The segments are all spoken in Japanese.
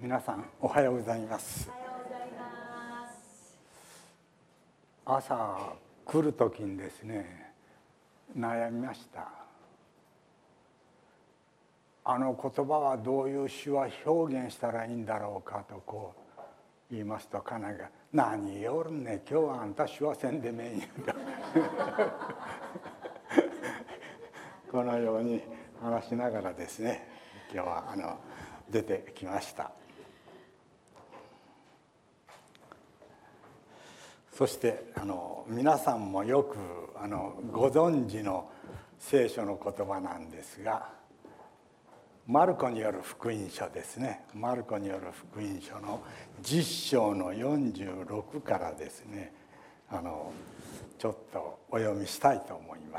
皆さんおはようございます。朝来る時にですね、悩みました。あの言葉はどういう手話表現したらいいんだろうかとこう言いますと、家内が「何言おるね、今日はあんた手話せんでめえんや」とこのように話しながらですね、今日は出てきました。そして皆さんもよくご存知の聖書の言葉なんですが、マルコによる福音書ですね。マルコによる福音書の10章の46からですね、ちょっとお読みしたいと思います。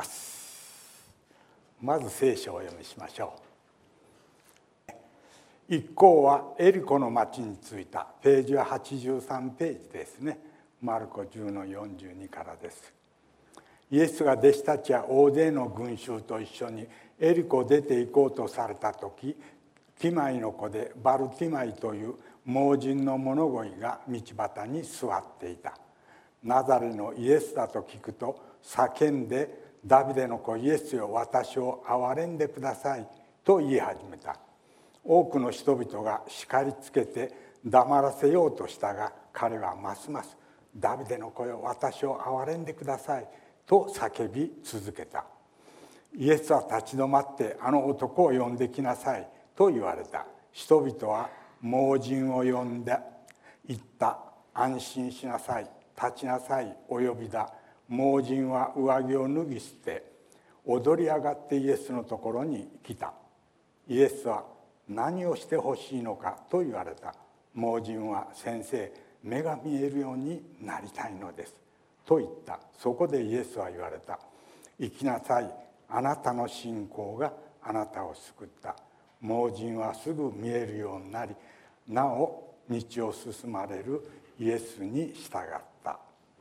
まず聖書をお読みしましょう。一行はエリコの町に着いた。ページは83ページですね。マルコ10の42からです。イエスが弟子たちや大勢の群衆と一緒にエリコを出て行こうとされた時、ティマイの子でバルティマイという盲人の物乞いが道端に座っていた。ナザレのイエスだと聞くと叫んで「ダビデの子イエスよ、私を憐れんでください」と言い始めた。多くの人々が叱りつけて黙らせようとしたが、彼はますます「ダビデの子よ、私を憐れんでください」と叫び続けた。イエスは立ち止まって「あの男を呼んできなさい」と言われた。人々は盲人を呼んで言った。安心しなさい、立ちなさい、お呼びだ。盲人は上着を脱ぎ捨て踊り上がってイエスのところに来た。イエスは何をしてほしいのかと言われた。盲人は先生、目が見えるようになりたいのですと言った。そこでイエスは言われた。行きなさい、あなたの信仰があなたを救った。盲人はすぐ見えるようになり、なお道を進まれるイエスに従った。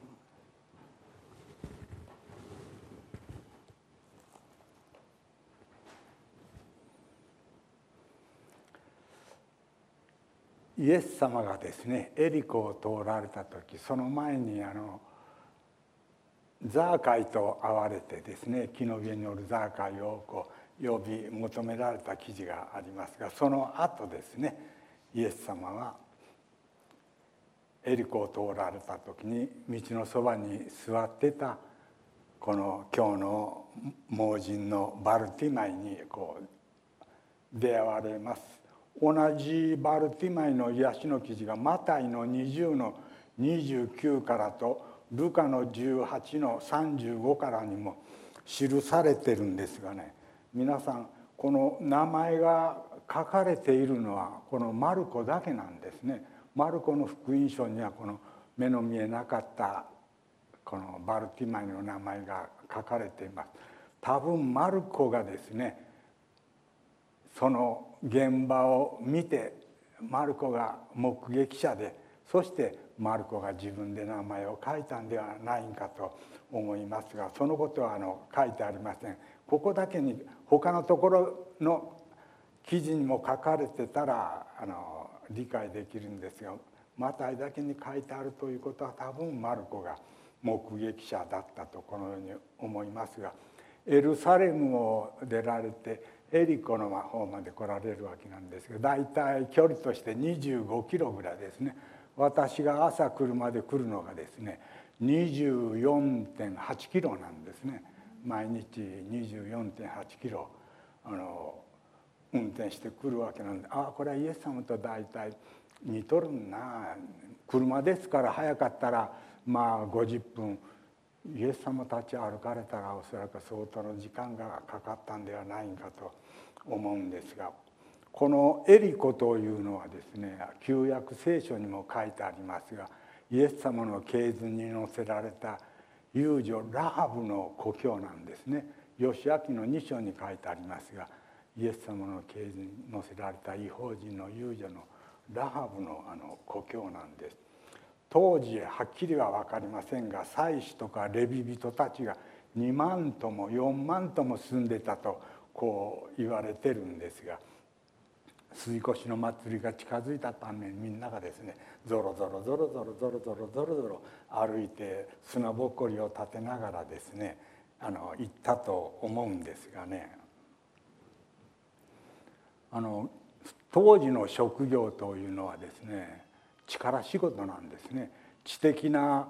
イエス様がですね、エリコを通られた時、その前にザーカイと会われてですね、木の上におるザーカイをこう呼び求められた記事がありますが、その後ですね、イエス様はエリコを通られた時に道のそばに座ってたこの今日の盲人のバルティマイにこう出会われます。同じバルティマイの癒しの記事がマタイの20の29からとルカの18の35からにも記されてるんですがね、皆さんこの名前が書かれているのはこのマルコだけなんですね。マルコの福音書にはこの目の見えなかったこのバルティマイの名前が書かれています。多分マルコがですね、その現場を見て、マルコが目撃者で、そしてマルコが自分で名前を書いたんではないかと思いますが、そのことは書いてありません。ここだけに他のところの記事にも書かれてたら理解できるんですが、マタイだけに書いてあるということは多分マルコが目撃者だったとこのように思いますが、エルサレムを出られてエリコの方まで来られるわけなんですが、だいたい距離として25キロぐらいですね。私が朝車で来るのがですね 24.8 キロなんですね。毎日 24.8 キロ運転してくるわけなんで、これはイエス様と大体似とるんな。車ですから早かったら50分、イエス様たち歩かれたらおそらく相当の時間がかかったんではないかと思うんですが、このエリコというのはですね、旧約聖書にも書いてありますが、イエス様の系図に載せられた遊女ラハブの故郷なんですね。義明の2章に書いてありますが、イエス様の系図に載せられた異邦人の遊女のラハブの故郷なんです。当時はっきりは分かりませんが、祭司とかレビ人たちが2万とも4万とも住んでたとこう言われてるんですが、 杉越の祭りが近づいたためにみんながですねぞろぞろぞろぞろぞろぞろぞろぞろ歩いて砂ぼこりを立てながらですね行ったと思うんですがね、当時の職業というのはですね力仕事なんですね。知的な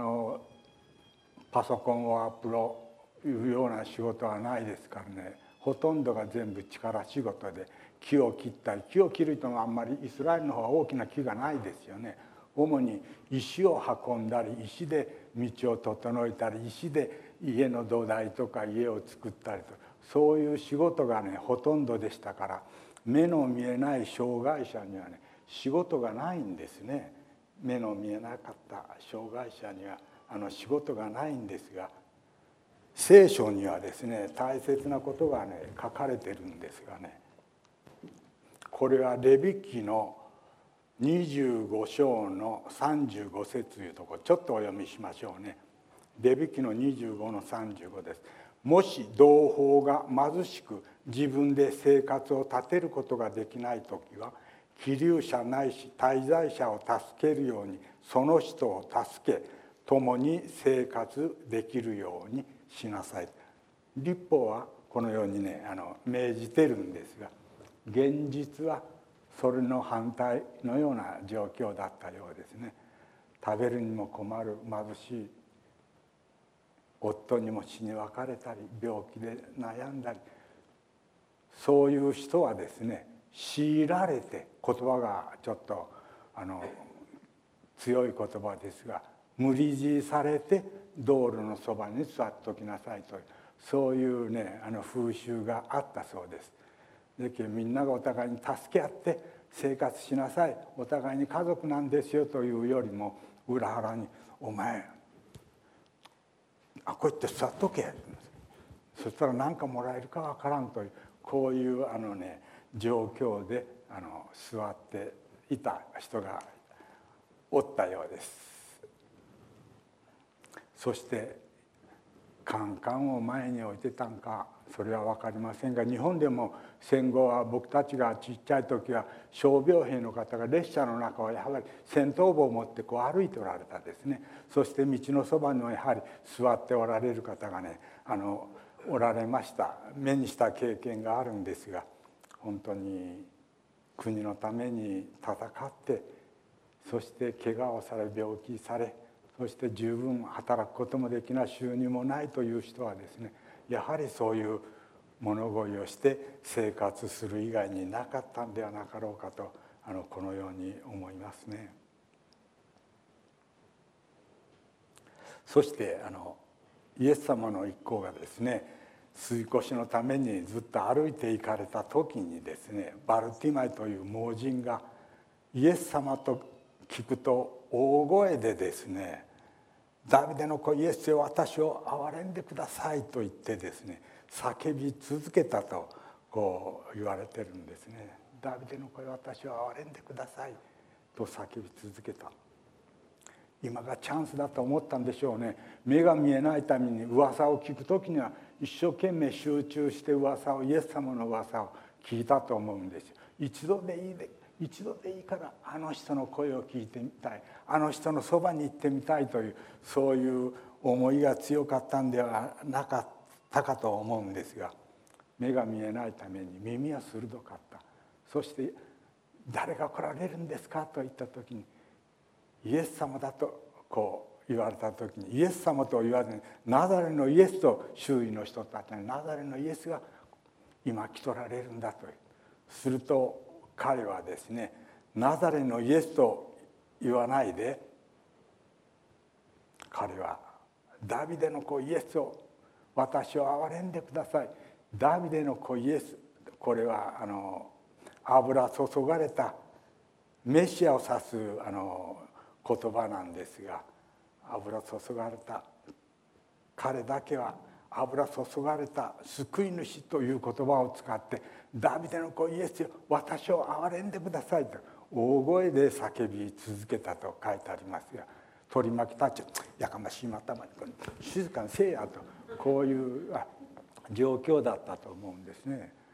パソコンをアップロいうような仕事はないですからね、ほとんどが全部力仕事で木を切ったり、木を切るとあんまりイスラエルの方は大きな木がないですよね。主に石を運んだり石で道を整えたり石で家の土台とか家を作ったりと、そういう仕事がねほとんどでしたから、目の見えない障害者にはね仕事がないんですね。目の見えなかった障害者には仕事がないんですが、聖書にはですね大切なことがね書かれてるんですがね、これはレビ記の25章の35節というところ、ちょっとお読みしましょうね。レビ記の25の35です。もし同胞が貧しく自分で生活を立てることができないときは、寄留者ないし滞在者を助けるようにその人を助け、共に生活できるようにしなさい。律法はこのようにね命じてるんですが、現実はそれの反対のような状況だったようですね。食べるにも困る貧しい、夫にも死に別れたり病気で悩んだり、そういう人はですね強いられて、言葉がちょっと強い言葉ですが、無理強いされて道路のそばに座っておきなさいという、そういうね風習があったそうです。でみんながお互いに助け合って生活しなさい、お互いに家族なんですよというよりも、裏腹に「お前こうやって座っとけ」そしたら何かもらえるかわからんという、こういう状況で座っていた人がおったようです。そしてカンカンを前に置いてたんかそれは分かりませんが、日本でも戦後は僕たちがちっちゃい時は傷病兵の方が列車の中をやはり戦闘帽を持ってこう歩いておられたですね。そして道のそばにはやはり座っておられる方がねおられました。目にした経験があるんですが、本当に国のために戦って、そして怪我をされ病気され、そして十分働くこともできない、収入もないという人はですね、やはりそういう物乞いをして生活する以外になかったんではなかろうかとこのように思いますね。そしてイエス様の一行がですね杉越のためにずっと歩いて行かれた時にですね、バルティマイという盲人がイエス様と聞くと大声でですね「ダビデの子イエスよ、私を憐れんでください」と言ってですね叫び続けたとこう言われてるんですね。ダビデの子よ、私を憐れんでくださいと叫び続けた。今がチャンスだと思ったんでしょうね。目が見えないために噂を聞く時には一生懸命集中してイエス様の噂を聞いたと思うんですよ。一度でいいからあの人の声を聞いてみたい、あの人のそばに行ってみたいという、そういう思いが強かったんではなかったかと思うんですが、目が見えないために耳は鋭かった。そして「誰が来られるんですか?」と言った時にイエス様だとこう言われた時に、イエス様と言わずにナザレのイエスと周囲の人たちにナザレのイエスが今来とられるんだと。すると彼はですねナザレのイエスと言わないで、彼はダビデの子イエスを私を憐れんでください。ダビデの子イエス、これは油注がれたメシアを指す言葉なんですが、油注がれた彼だけは油注がれた救い主という言葉を使ってダビデの子イエスよ、私を憐れんでくださいと大声で叫び続けたと書いてありますが、取り巻きたちやかましいまたまに静かにせえやと、こういう状況だったと思うんですね。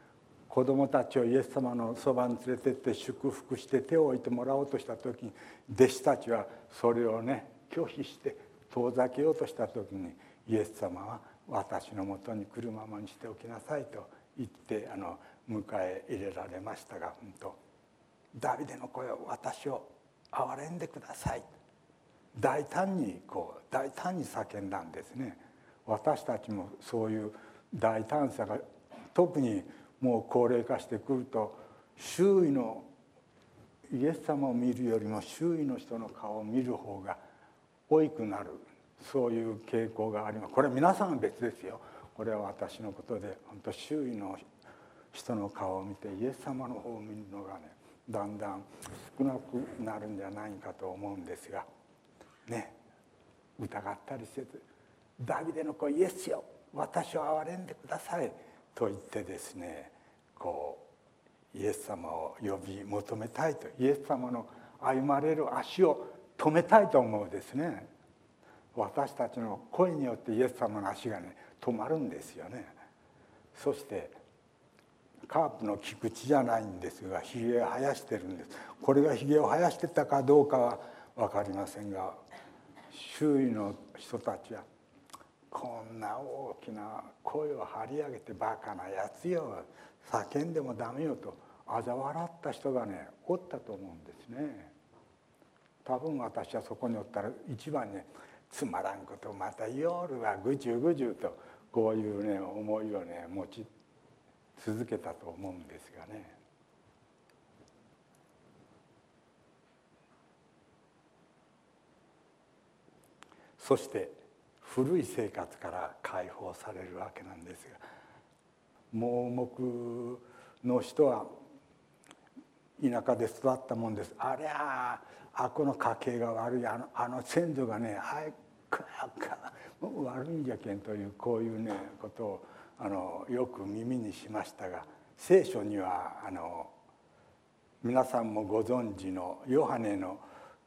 子供たちをイエス様のそばに連れてって祝福して手を置いてもらおうとした時に、弟子たちはそれをね拒否して遠ざけようとした時に、イエス様は私のもとに来るままにしておきなさいと言って迎え入れられましたが、ダビデの声を、私を憐れんでください、大胆に叫んだんですね。私たちもそういう大胆さが、特にもう高齢化してくると、周囲のイエス様を見るよりも周囲の人の顔を見る方が多くなる、そういう傾向があります。これ皆さんは別ですよ。これは私のことで、本当周囲の人の顔を見てイエス様の方を見るのがね、だんだん少なくなるんじゃないかと思うんですがね、疑ったりせず、ダビデの子イエスよ、私を憐れんでくださいと言ってですね、イエス様を呼び求めたいと、イエス様の歩まれる足を止めたいと思うですね。私たちの声によってイエス様の足がね止まるんですよね。そしてカープの菊池じゃないんですが、ひげを生やしてるんです。これがひげを生やしてたかどうかは分かりませんが、周囲の人たちはこんな大きな声を張り上げてバカなやつよ、叫んでもダメよと嘲笑った人がねおったと思うんですね。多分私はそこにおったら一番ね、つまらんことまた夜はぐじゅぐじゅとこういうね思いをね持ち続けたと思うんですがね。そして古い生活から解放されるわけなんですが、盲目の人は田舎で育ったもんです。ありゃあこの家系が悪い、あの先祖がね悪いんじゃけんという、こういうねことをよく耳にしましたが、聖書には皆さんもご存知のヨハネの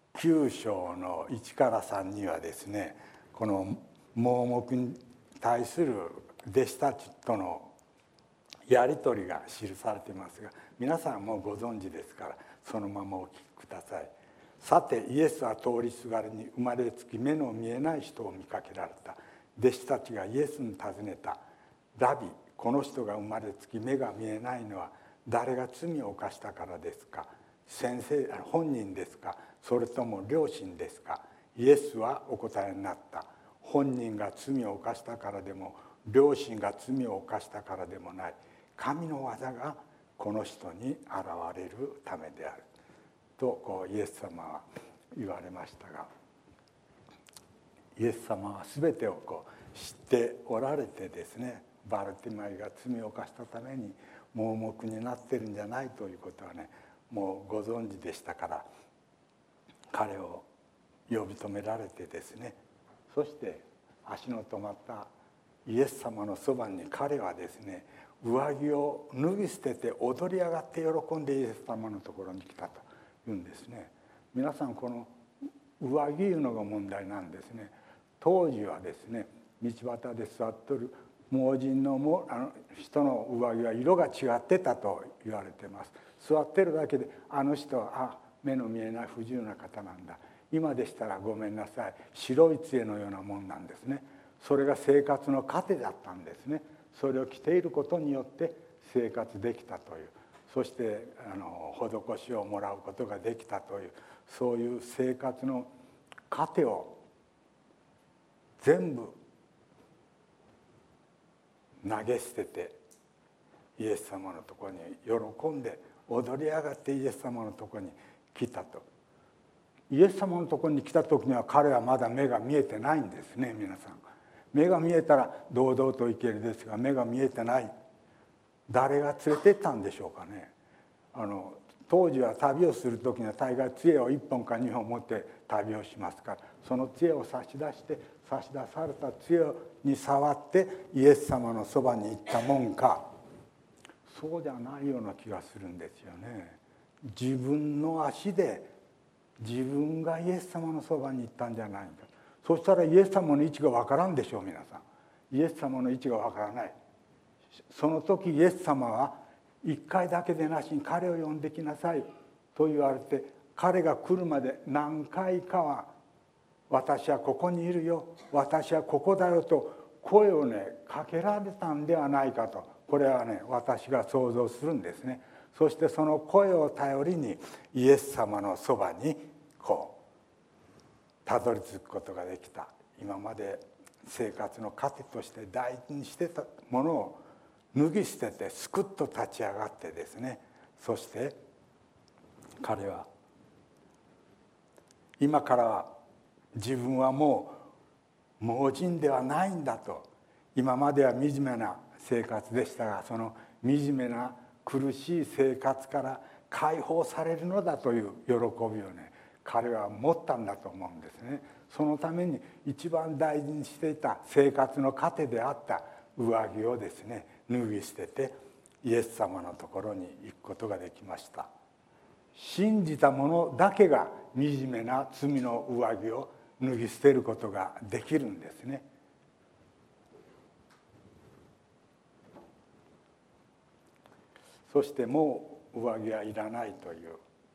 9章の1から3にはですね、この盲目に対する弟子たちとのやり取りが記されていますが、皆さんもご存知ですからそのままお聞きください。さてイエスは通りすがりに生まれつき目の見えない人を見かけられた。弟子たちがイエスに尋ねた。ラビ、この人が生まれつき目が見えないのは誰が罪を犯したからですか？先生本人ですか、それとも両親ですか？イエスはお答えになった。本人が罪を犯したからでも両親が罪を犯したからでもない。神の技がこの人に現れるためであるとイエス様は言われましたが、イエス様は全てを知っておられてですね、バルティマイが罪を犯したために盲目になってるんじゃないということはね、もうご存知でしたから、彼を呼び止められてですね、そして足の止まったイエス様のそばに彼はですね、上着を脱ぎ捨てて踊り上がって喜んでイエス様のところに来たというんですね。皆さんこの上着いうのが問題なんですね。当時はですね、道端で座っとる盲人の人の上着は色が違ってたと言われています。座ってるだけであの人は目の見えない不自由な方なんだ、今でしたらごめんなさい白い杖のようなもんなんですね。それが生活の糧だったんですね。それを着ていることによって生活できたという、そして施しをもらうことができたという、そういう生活の糧を全部投げ捨ててイエス様のところに喜んで踊り上がってイエス様のところに来たと。イエス様のところに来た時には彼はまだ目が見えてないんですね。皆さん目が見えたら堂々と行けるですが、目が見えてない。誰が連れてったんでしょうかね。当時は旅をする時には大概杖を1本か2本持って旅をしますから、その杖を差し出して差し出された杖に触ってイエス様のそばに行ったもんか、そうじゃないような気がするんですよね。自分の足で自分がイエス様のそばに行ったんじゃないか。そしたらイエス様の位置が分からんでしょう。皆さんイエス様の位置が分からない。その時イエス様は一回だけでなしに彼を呼んできなさいと言われて、彼が来るまで何回かは私はここにいるよ、私はここだよと声をねかけられたんではないかと、これはね私が想像するんですね。そしてその声を頼りにイエス様のそばにこうたどり着くことができた。今まで生活の糧として大事にしてたものを脱ぎ捨ててすくっと立ち上がってですね、そして彼は今からは自分はもう盲人ではないんだと、今までは惨めな生活でしたが、その惨めな苦しい生活から解放されるのだという喜びをね彼は持ったんだと思うんですね。そのために一番大事にしていた生活の糧であった上着をですね脱ぎ捨ててイエス様のところに行くことができました。信じた者だけが惨めな罪の上着を脱ぎ捨てることができるんですね。そしてもう上着はいらないという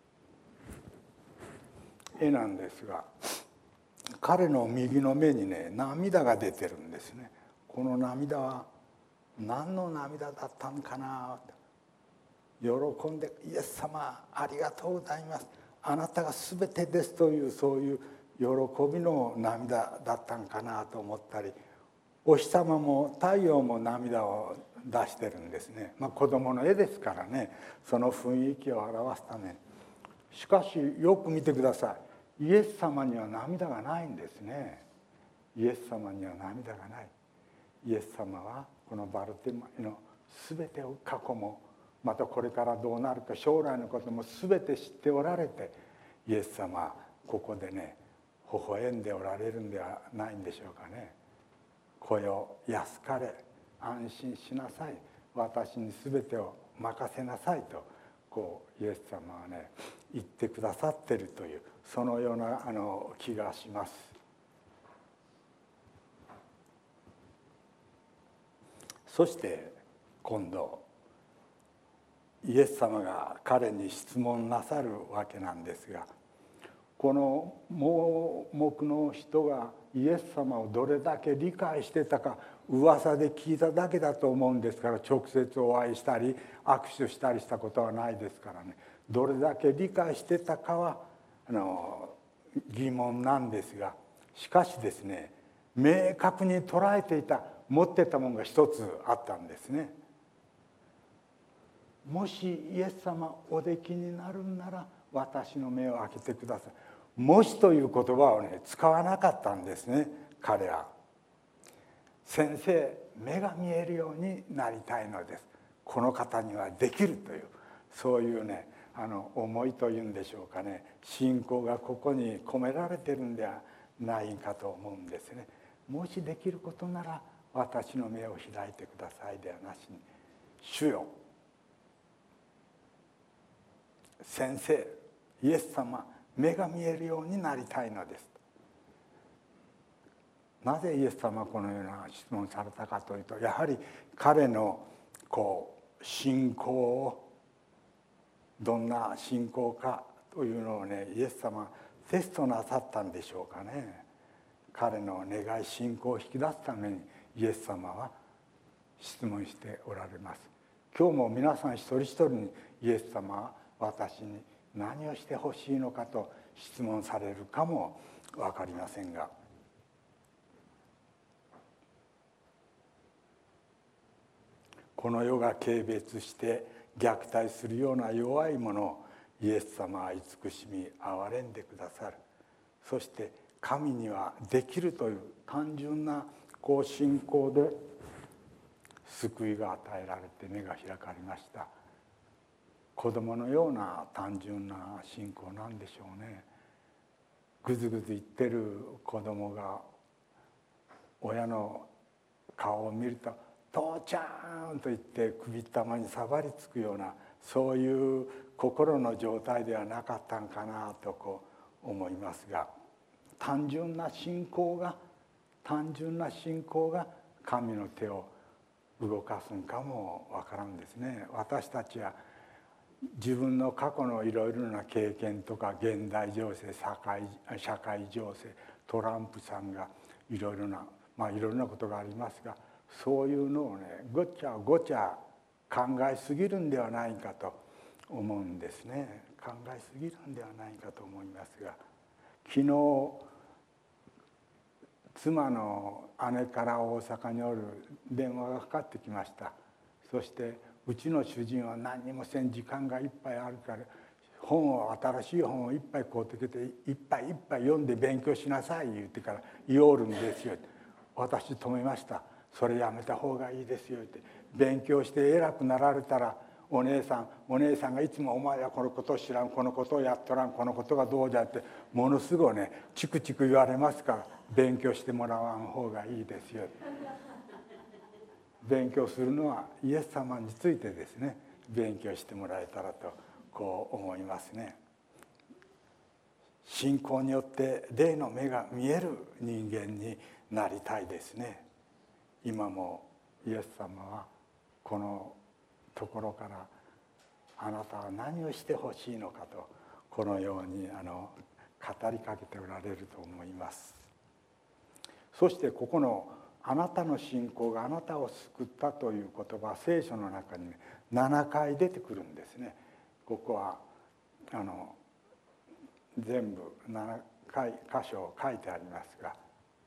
絵なんですが、彼の右の目にね涙が出てるんですね。この涙は何の涙だったのかな。喜んでイエス様ありがとうございます、あなたが全てですというそういう喜びの涙だったのかなと思ったり、お日様も太陽も涙を出してるんですね。子供の絵ですからね、その雰囲気を表すために。しかしよく見てください、イエス様には涙がないんですね。イエス様には涙がない。イエス様はこのバルティマイの全てを過去もまたこれからどうなるか将来のことも全て知っておられて、イエス様はここでね微笑んでおられるんではないんでしょうかね。こよ安かれ安心しなさい、私に全てを任せなさいとこうイエス様はね言ってくださっているという、そのような気がします。そして今度イエス様が彼に質問なさるわけなんですが、この盲目の人がイエス様をどれだけ理解してたか噂で聞いただけだと思うんですから、直接お会いしたり握手したりしたことはないですからね、どれだけ理解してたかは疑問なんですが、しかしですね明確に捉えていた持ってたものが一つあったんですね。もしイエス様おできになるんなら私の目を開けてください。もしという言葉をね使わなかったんですね彼は。先生目が見えるようになりたいのです、この方にはできるという、そういうね思いというんでしょうかね、信仰がここに込められてるんではないかと思うんですね。もしできることなら私の目を開いてくださいではなしに、主よ先生イエス様目が見えるようになりたいのです。なぜイエス様はこのような質問されたかというと、やはり彼の信仰をどんな信仰かというのをねイエス様はテストなさったんでしょうかね。彼の願い信仰を引き出すためにイエス様は質問しておられます。今日も皆さん一人一人にイエス様は私に何をしてほしいのかと質問されるかも分かりませんが、この世が軽蔑して虐待するような弱いものをイエス様は慈しみ憐れんでくださる。そして神にはできるという単純な信仰で救いが与えられて目が開かれました。子供のような単純な信仰なんでしょうね。ぐずぐず言ってる子供が親の顔を見ると「父ちゃん」と言って首玉にさばりつくような、そういう心の状態ではなかったんかなと思いますが、単純な信仰が神の手を動かすんかもわからんですね。私たちは自分の過去のいろいろな経験とか現代情勢、社会情勢、トランプさんがいろいろなことがありますが、そういうのをねごちゃごちゃ考えすぎるんではないかと思うんですね。考えすぎるんではないかと思いますが、昨日妻の姉から大阪におる電話がかかってきました。そしてうちの主人は何にもせん、時間がいっぱいあるから新しい本をいっぱい買うてきていっぱい読んで勉強しなさい言ってから言おるんですよ。私止めました。それやめた方がいいですよって。勉強して偉くなられたらお姉さんがいつも「お前はこのことを知らん、このことをやっとらん、このことがどうじゃ」ってものすごいねチクチク言われますから、勉強してもらわん方がいいですよ。勉強するのはイエス様についてですね、勉強してもらえたらとこう思いますね。信仰によって霊の目が見える人間になりたいですね。今もイエス様はこのところからあなたは何をしてほしいのかとこのように語りかけておられると思います。そしてここのあなたの信仰があなたを救ったという言葉、聖書の中に7回出てくるんですね。ここは全部7箇所書いてありますが、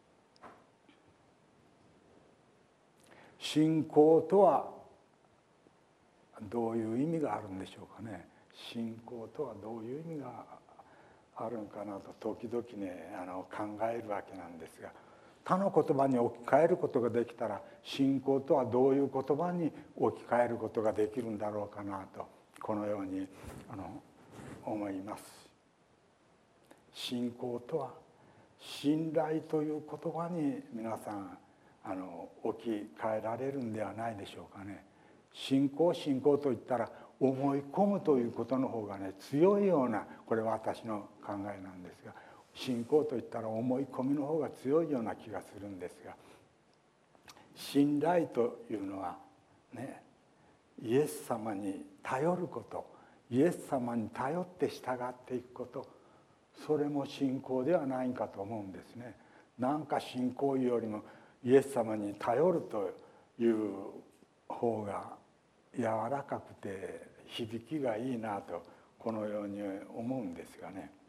信仰とはどういう意味があるんでしょうかね。信仰とはどういう意味があるんかなと時々ね考えるわけなんですが、他の言葉に置き換えることができたら信仰とはどういう言葉に置き換えることができるんだろうかなとこのように思います。信仰とは信頼という言葉に皆さん置き換えられるんではないでしょうかね。信仰といったら思い込むということの方がね強いような、これは私の考えなんですが、信仰といったら思い込みの方が強いような気がするんですが、信頼というのはね、イエス様に頼ること、イエス様に頼って従っていくこと、それも信仰ではないかと思うんですね。なんか信仰よりもイエス様に頼るという方が柔らかくて響きがいいなとこのように思うんですがね。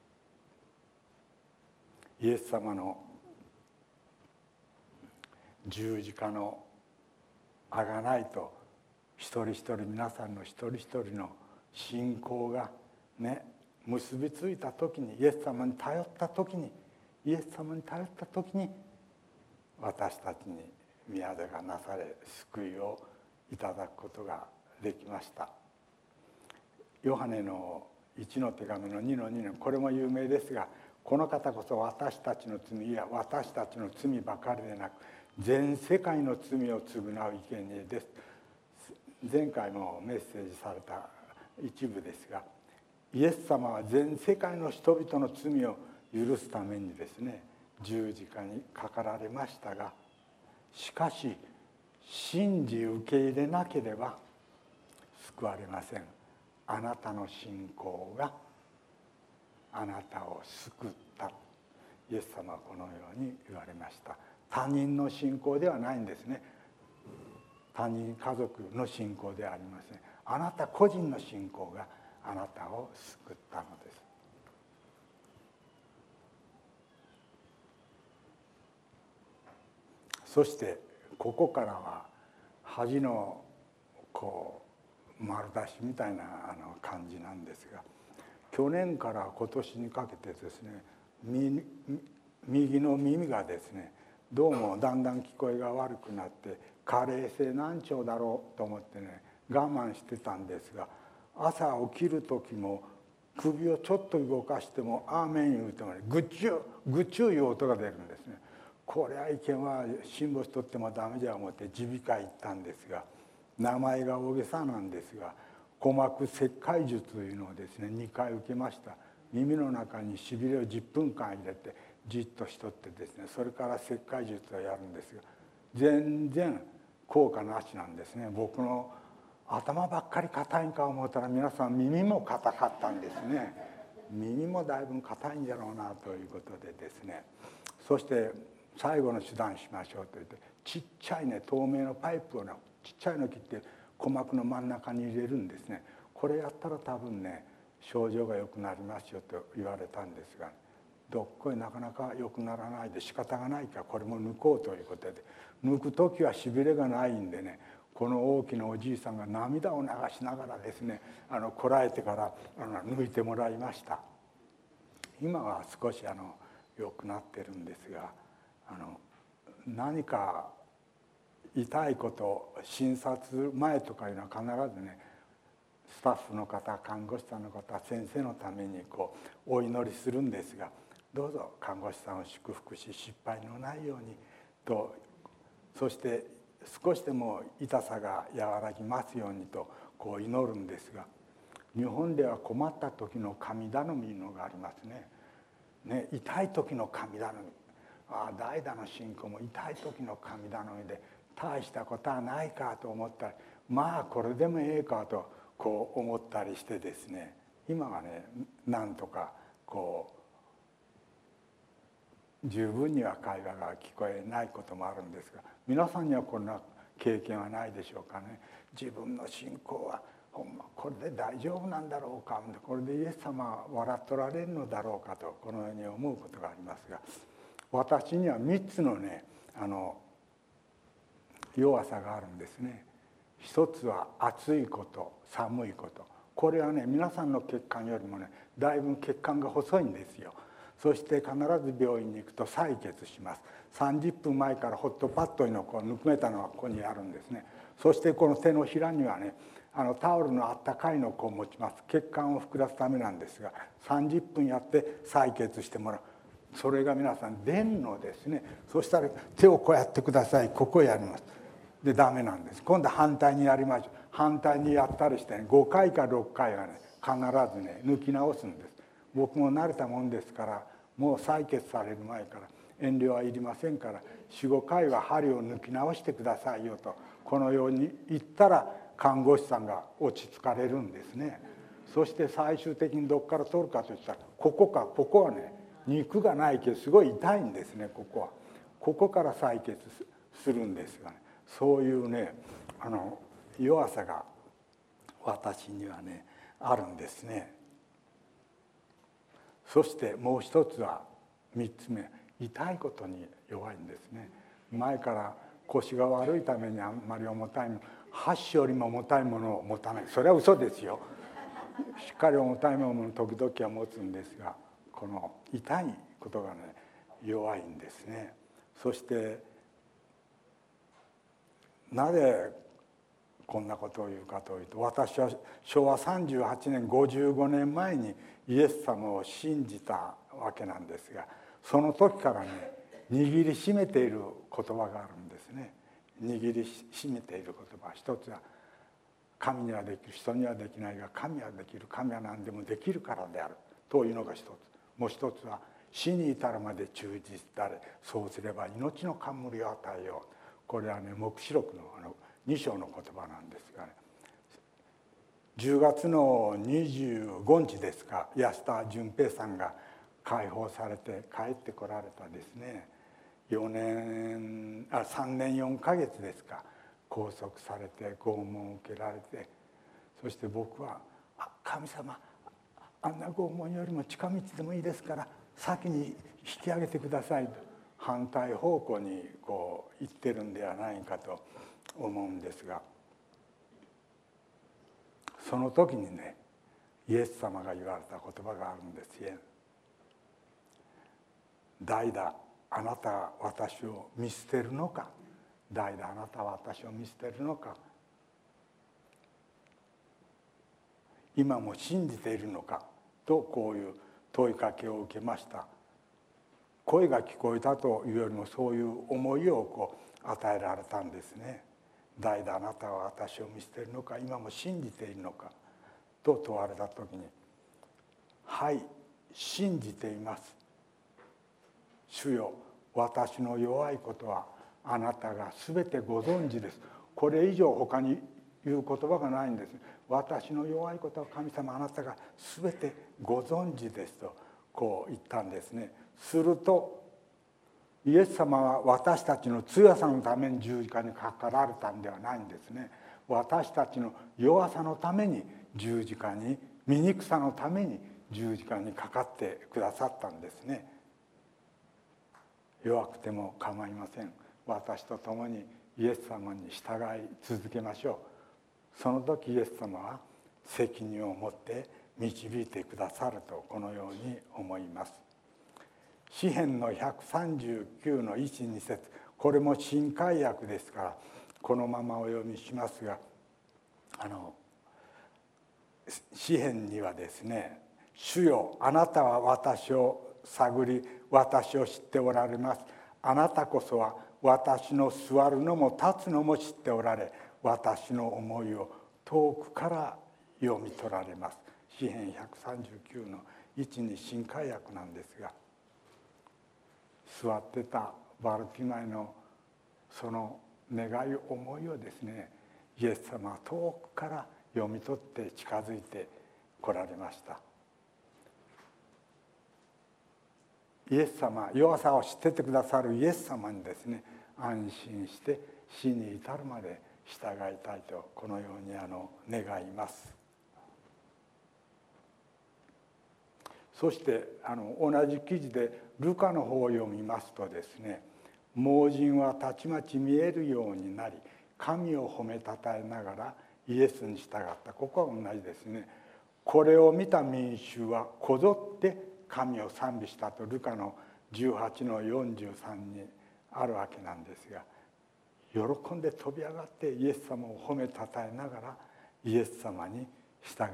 イエス様の十字架の贖いと一人一人、皆さんの一人一人の信仰がね結びついた時に、イエス様に頼った時に私たちに宮出がなされ救いをいただくことができました。ヨハネの1の手紙の2の2のこれも有名ですが、この方こそ私たちの罪、いや私たちの罪ばかりでなく全世界の罪を償う生贄です。前回もメッセージされた一部ですが、イエス様は全世界の人々の罪を許すためにですね十字架にかかられましたが、しかし信じ受け入れなければ救われません。あなたの信仰があなたを救った、イエス様はこのように言われました。他人の信仰ではないんですね。他人家族の信仰ではありません。あなた個人の信仰があなたを救ったのです。そしてここからは恥の丸出しみたいな感じなんですが、去年から今年にかけてですね右の耳がですねどうもだんだん聞こえが悪くなって、加齢性難聴だろうと思ってね我慢してたんですが、朝起きる時も首をちょっと動かしてもアーメン言うてもねグッチューいう音が出るんですね。これはいけんは辛抱しとってもダメじゃ思って耳鼻科行ったんですが、名前が大げさなんですが鼓膜切開術というのをですね2回受けました。耳の中にしびれを10分間入れてじっとしとってですね、それから切開術をやるんですが全然効果なしなんですね。僕の頭ばっかり硬いんか思ったら皆さん耳も硬かったんですね。耳もだいぶ硬いんじゃろうなということでですね、そして最後の手段しましょうと言って、ちっちゃいね透明のパイプをねちっちゃいの切って鼓膜の真ん中に入れるんですね。これやったら多分ね症状が良くなりますよと言われたんですが、どっこいなかなか良くならないで仕方がないからこれも抜こうということで、抜く時はしびれがないんでね、この大きなおじいさんが涙を流しながらですねこらえてから抜いてもらいました。今は少し良くなってるんですが、何か痛いこと診察前とかいうのは必ずねスタッフの方看護師さんの方先生のためにお祈りするんですが、どうぞ看護師さんを祝福し失敗のないようにと、そして少しでも痛さが和らぎますようにと祈るんですが、日本では困った時の神頼みのがありますね。痛い時の神頼み、代打の信仰も痛い時の神頼みで大したことはないかと思ったり、まあこれでもええかと思ったりしてですね、今はねなんとか十分には会話が聞こえないこともあるんですが、皆さんにはこんな経験はないでしょうかね。自分の信仰はほんまこれで大丈夫なんだろうか、これでイエス様は笑っとられるのだろうかとこのように思うことがありますが、私には3つのね弱さがあるんですね。一つは暑いこと寒いこと、これはね皆さんの血管よりもねだいぶ血管が細いんですよ。そして必ず病院に行くと採血します。30分前からホットパッドのぬくめたのがここにあるんですね。そしてこの手のひらにはねタオルのあったかいのを持ちます。血管を膨らすためなんですが、30分やって採血してもらう。それが皆さん電のですね。そしたら手をこうやってください。ここやります。でダメなんです。今度は反対にやりましょう。反対にやったりしてね5回か6回はね必ずね抜き直すんです。僕も慣れたもんですから、もう採血される前から遠慮はいりませんから、45回は針を抜き直してくださいよとこのように言ったら看護師さんが落ち着かれるんですね。そして最終的にどっから取るかといったらここはね肉がないけどすごい痛いんですね。ここから採血するんですがね、そういうね弱さが私にはねあるんですね。そしてもう一つは3つ目、痛いことに弱いんですね。前から腰が悪いためにあんまり重たい箸よりも重たいものを持たない、それは嘘ですよ。しっかり重たいものを時々は持つんですが、この痛いことがね弱いんですね。そしてなぜこんなことを言うかというと、私は昭和38年55年前にイエス様を信じたわけなんですが、その時からね握りしめている言葉があるんですね。握りしめている言葉、一つは神にはできる人にはできないが神はできる、神は何でもできるからであるというのが一つ。もう一つは死に至るまで忠実であれ、そうすれば命の冠を与えよう。これはね黙示録の2章の言葉なんですがね、10月の25日ですか、安田純平さんが解放されて帰ってこられたですね、3年4ヶ月ですか、拘束されて拷問を受けられて、そして僕は「神様、あんな拷問よりも近道でもいいですから先に引き上げてください」と反対方向に言ってるんではないかと思うんですが、その時にねイエス様が言われた言葉があるんですよ。代打あなたは私を見捨てるのか、代打あなたは私を見捨てるのか、今も信じているのかとこういう問いかけを受けました。声が聞こえたというよりもそういう思いを与えられたんですね。代打あなたは私を見捨てるのか、今も信じているのかと問われた時に、はい信じています、主よ、私の弱いことはあなたが全てご存知です。これ以上他に言う言葉がないんです。私の弱いことは神様あなたが全てご存知ですとこう言ったんですね。するとイエス様は私たちの強さのために十字架にかかられたんではないんですね。私たちの弱さのために十字架に、醜さのために十字架にかかってくださったんですね。弱くても構いません。私と共にイエス様に従い続けましょう。その時イエス様は責任を持って導いてくださるとこのように思います。詩編の139の1、2節、これも新改訳ですからこのままお読みしますが、詩編にはですね、主よあなたは私を探り私を知っておられます。あなたこそは私の座るのも立つのも知っておられ、私の思いを遠くから読み取られます。詩編139の1に新改訳なんですが、座ってたバルティマイのその願い思いをですね、イエス様は遠くから読み取って近づいてこられました。イエス様、弱さを知っててくださるイエス様にですね、安心して死に至るまで従いたいとこのように願います。そして同じ記事でルカの方を読みますとですね、盲人はたちまち見えるようになり神を褒めたたえながらイエスに従った。ここは同じですね。これを見た民衆はこぞって神を賛美したとルカの18の43にあるわけなんですが、喜んで飛び上がってイエス様を褒めたたえながらイエス様に従った。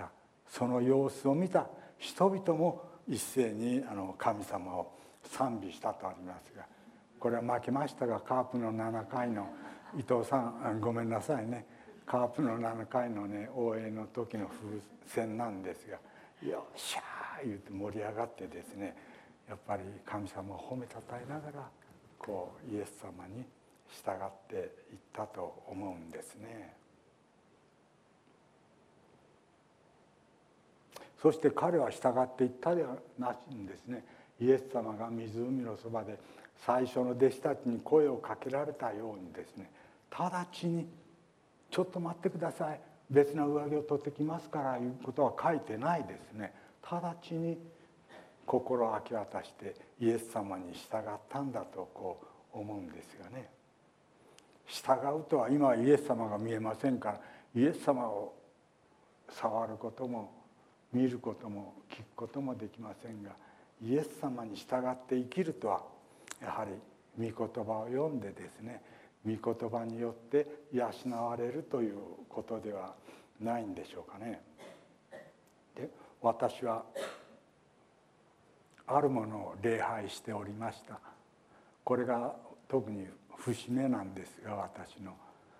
その様子を見た人々も一斉に神様を賛美したとありますが、これは負けましたがカープの7回の伊藤さんごめんなさいね、カープの7回のね応援の時の風船なんですが、よっしゃー言って盛り上がってですね、やっぱり神様を褒めたたえながらこうイエス様に従っていったと思うんですね。そして彼は従っていったではなしにですね、イエス様が湖のそばで最初の弟子たちに声をかけられたようにですね、直ちに「ちょっと待ってください、別な上着を取ってきますから」いうことは書いてないですね。直ちに心を明け渡してイエス様に従ったんだとこう思うんですがね。従うとは今はイエス様が見えませんからイエス様を触ることも見ることも聞くこともできませんが、イエス様に従って生きるとはやはり御言葉を読んでですね、御言葉によって養われるということではないんでしょうかね。で、私はあるものを礼拝しておりました。これが特に節目なんですが、私の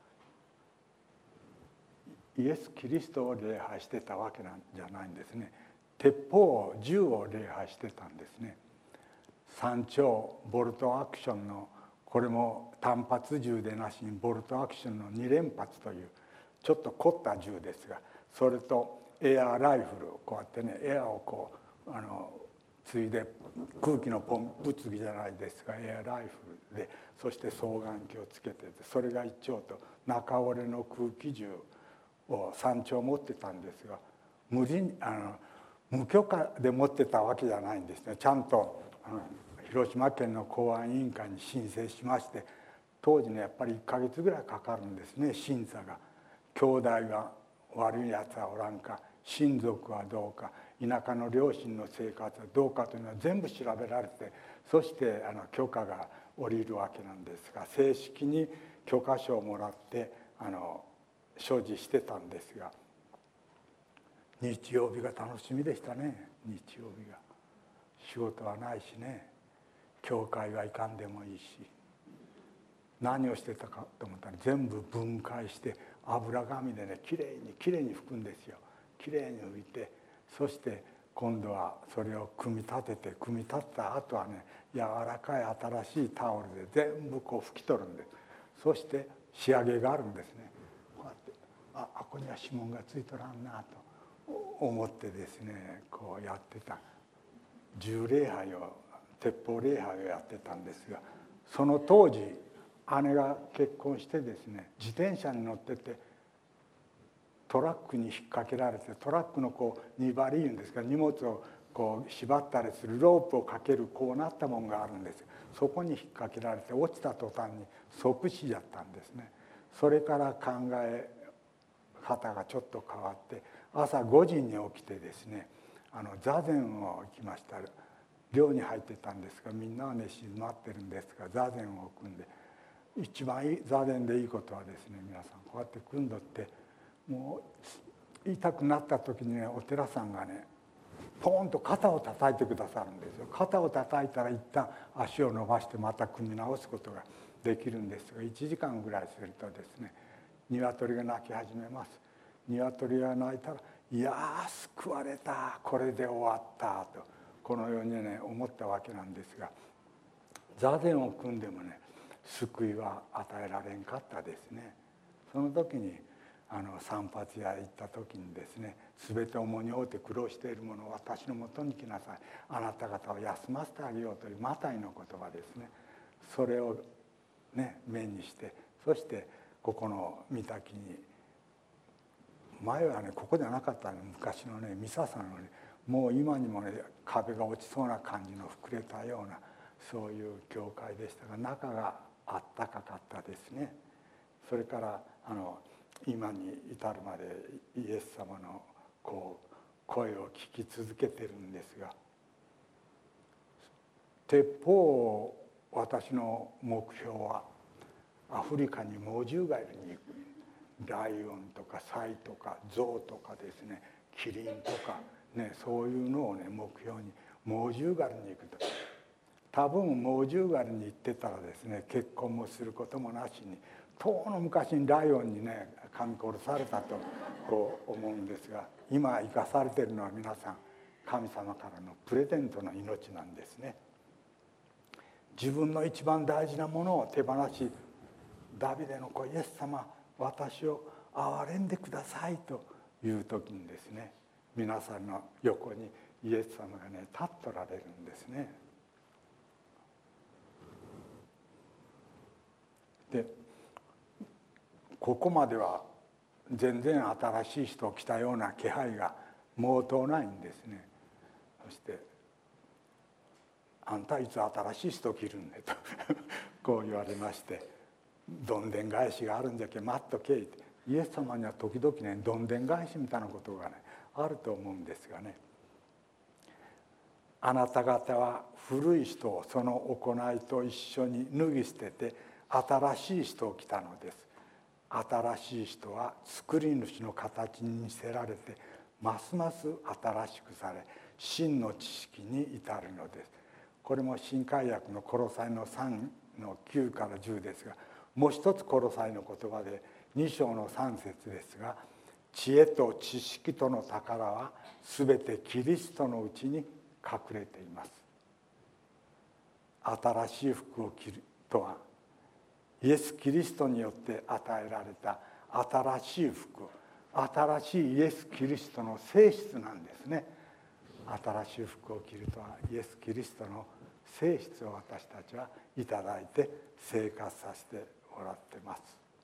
イエス・キリストを礼拝してたわけなんじゃないんですね。鉄砲銃を礼拝してたんですね。3丁ボルトアクションの、これも単発銃でなしにボルトアクションの2連発というちょっと凝った銃ですが、それとエアライフルをこうやってね、エアをこうついで空気のポンプ継ぎじゃないですがエアライフルで、そして双眼鏡をつけて、それが1丁と中折れの空気銃を3丁持ってたんですが、無許可で持ってたわけじゃないんですね。ちゃんと広島県の公安委員会に申請しまして、当時ねやっぱり1ヶ月ぐらいかかるんですね、審査が。兄弟が悪いやつはおらんか、親族はどうか、田舎の両親の生活はどうかというのは全部調べられて、そして許可が下りるわけなんですが、正式に許可証をもらって所持してたんですが、日曜日が楽しみでしたね。日曜日が仕事はないしね、教会は行かんでもいいし、何をしてたかと思ったら全部分解して油紙でねきれいに拭くんですよ。きれいに拭いて、そして今度はそれを組み立った後はね、柔らかい新しいタオルで全部こう拭き取るんです。そして仕上げがあるんですね。こうやってここには指紋がついとらんなと思ってですね、こうやってた。10礼拝を鉄砲礼拝をやってたんですが、その当時姉が結婚してですね、自転車に乗っててトラックに引っ掛けられて、トラックのこう荷張りいうんですが、荷物をこう縛ったりするロープをかけるこうなったもんがあるんです。そこに引っ掛けられて落ちた途端に即死だったんですね。それから考え方がちょっと変わって、朝5時に起きてですね、座禅を行きました。寮に入ってたんですが、みんなはね静まってるんですが、座禅を組んで、一番いい座禅でいいことはですね、皆さんこうやって組んどって、もう痛くなった時にね、お寺さんがねポーンと肩を叩いてくださるんですよ。肩を叩いたら一旦足を伸ばしてまた組み直すことができるんですが、1時間ぐらいするとですね、鶏が鳴き始めます。鶏が鳴いたら、いやー救われた、これで終わったとこのようにね思ったわけなんですが、座禅を組んでもね救いは与えられんかったですね。その時に散髪屋へ行った時にですね、全て重荷を負って苦労している者を私のもとに来なさい、あなた方を休ませてあげようというマタイの言葉ですね。それをね目にして、そしてここの御嶽に、前はねここじゃなかったの、昔のねミサさんのね、もう今にもね壁が落ちそうな感じの膨れたようなそういう教会でしたが、中があったかかったですね。それから今に至るまでイエス様のこう声を聞き続けてるんですが、鉄砲、私の目標はアフリカに猛獣がいるに行く、ライオンとかサイとかゾウとかですね、キリンとかね、そういうのをね目標に猛獣狩りに行くと。多分猛獣狩りに行ってたらですね、結婚もすることもなしに、遠の昔にライオンにね噛み殺されたとこう思うんですが、今生かされているのは皆さん神様からのプレゼントの命なんですね。自分の一番大事なものを手放し、ダビデの子イエス様私を憐れんでくださいという時にですね、皆さんの横にイエス様がね立っとられるんですね。でここまでは全然新しい人を来たような気配が毛頭ないんですね。そして「あんたいつ新しい人来るんね」とこう言われまして、どんでん返しがあるんじゃけ待っとけって。イエス様には時々ねどんでん返しみたいなことがねあると思うんですがね、あなた方は古い人をその行いと一緒に脱ぎ捨てて新しい人を来たのです。新しい人は作り主の形に似せられてますます新しくされ真の知識に至るのです。これも新海訳のコロサイの3の9から10ですが、もう一つコロサイの言葉で2章の3節ですが、知恵と知識との宝は全てキリストのうちに隠れています。新しい服を着るとはイエス・キリストによって与えられた新しい服、新しいイエス・キリストの性質なんですね。新しい服を着るとはイエス・キリストの性質を私たちはいただいて生活させてもらってます。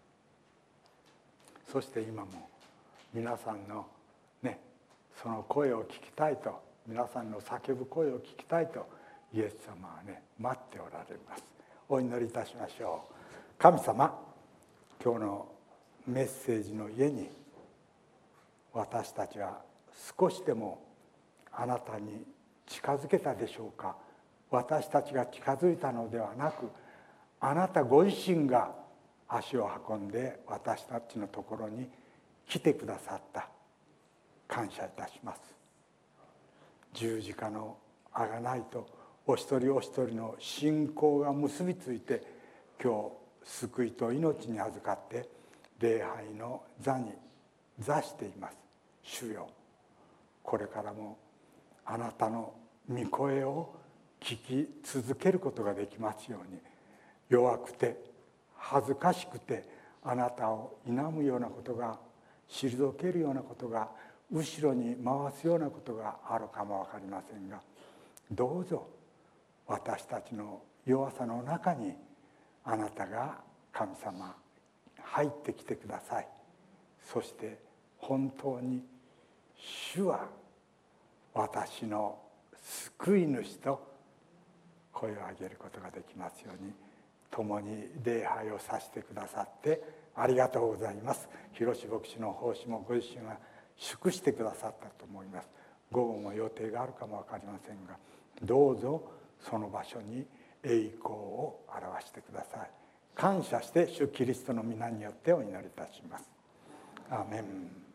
そして今も皆さんのねその声を聞きたいと、皆さんの叫ぶ声を聞きたいとイエス様はね待っておられます。お祈りいたしましょう。神様、今日のメッセージの家に私たちは少しでもあなたに近づけたでしょうか。私たちが近づいたのではなく、あなたご自身が足を運んで私たちのところに来てくださった。感謝いたします。十字架の贖いとお一人お一人の信仰が結びついて、今日救いと命に預かって礼拝の座に座しています。主よ、これからもあなたの御声を聞き続けることができますように、弱くて恥ずかしくてあなたを否むようなことが、退けるようなことが、後ろに回すようなことがあるかも分かりませんが、どうぞ私たちの弱さの中にあなたが神様入ってきてください。そして本当に主は私の救い主と声を上げることができますように、共に礼拝をさせてくださってありがとうございます。広志牧師の奉仕もご自身は祝してくださったと思います。午後も予定があるかも分かりませんが、どうぞその場所に栄光を表してください。感謝して主キリストの皆によってお祈りいたします。アーメン。